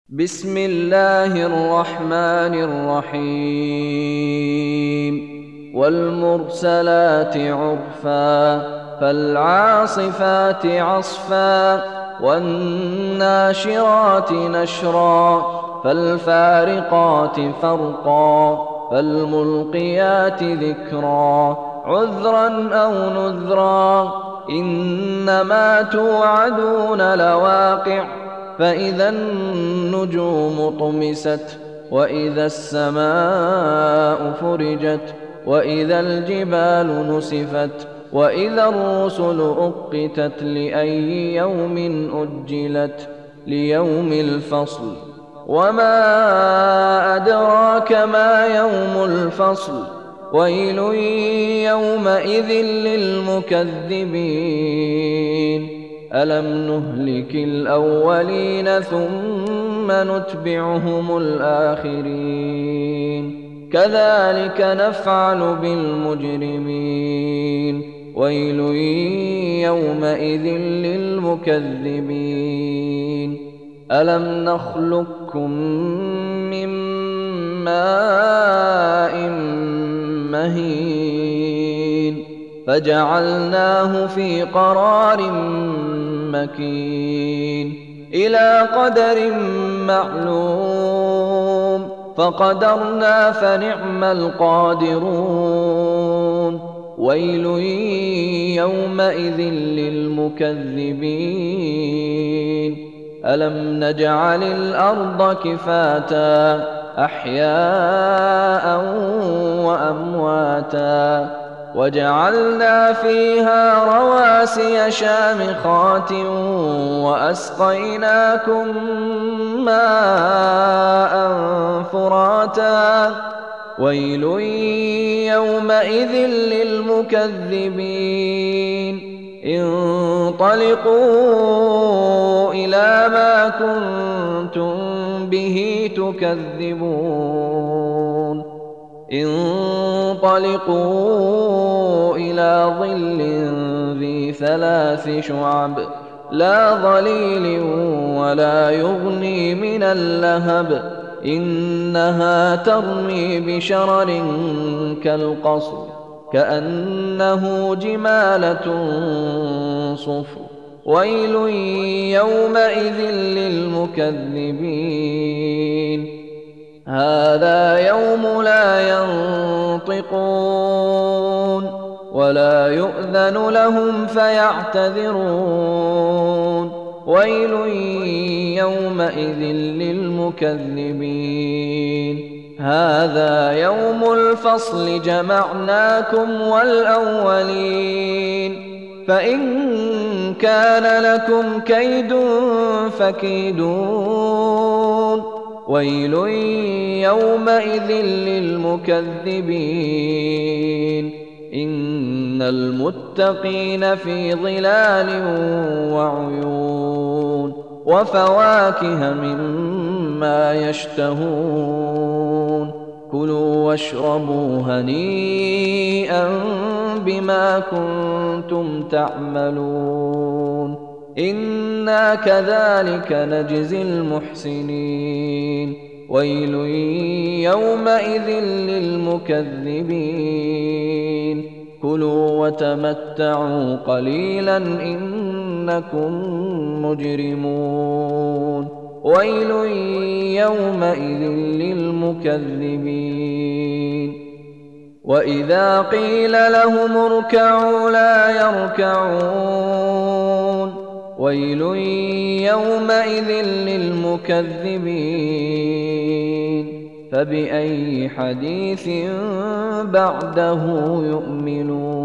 بسم الله الرحمن الرحيم والمرسلات عرفا فالعاصفات عصفا والناشرات نشرا فالفارقات فرقا فالملقيات ذكرا عذرا أو نذرا إنما توعدون لواقع فإذا النجوم طمست وإذا السماء فرجت وإذا الجبال نسفت وإذا الرسل أقتت لأي يوم أجلت ليوم الفصل وما أدراك ما يوم الفصل ويل يومئذ للمكذبين ألم نهلك الأولين ثم نتبعهم الآخرين كذلك نفعل بالمجرمين ويل يومئذ للمكذبين ألم نخلقكم من ماء مهين فجعلناه في قرار مكين إلى قدر معلوم فقدرنا فنعم القادرون ويل يومئذ للمكذبين ألم نجعل الأرض كفاتا أحياء وأمواتا وجعلنا فيها رواسي شامخات وأسقيناكم ماء فراتا ويل يومئذ للمكذبين انطلقوا إلى ما كنتم به تكذبون انطلقوا إلى ظل ذي ثلاث شعب لا ظليل ولا يغني من اللهب إنها ترمي بشرر كالقصر كأنه جمالة صفر ويل يومئذ للمكذبين هذا يوم لا ينطقون ولا يؤذن لهم فيعتذرون ويل يومئذ للمكذبين هذا يوم الفصل جمعناكم والأولين فإن كان لكم كيد فكيدون ويل يومئذ للمكذبين إن المتقين في ظلال وعيون وفواكه مما يشتهون كلوا واشربوا هنيئا بما كنتم تعملون إنا كذلك نجزي المحسنين ويل يومئذ للمكذبين كلوا وتمتعوا قليلا إنكم مجرمون ويل يومئذ للمكذبين وإذا قيل لهم اركعوا لا يركعون ويل يومئذ للمكذبين فبأي حديث بعده يؤمنون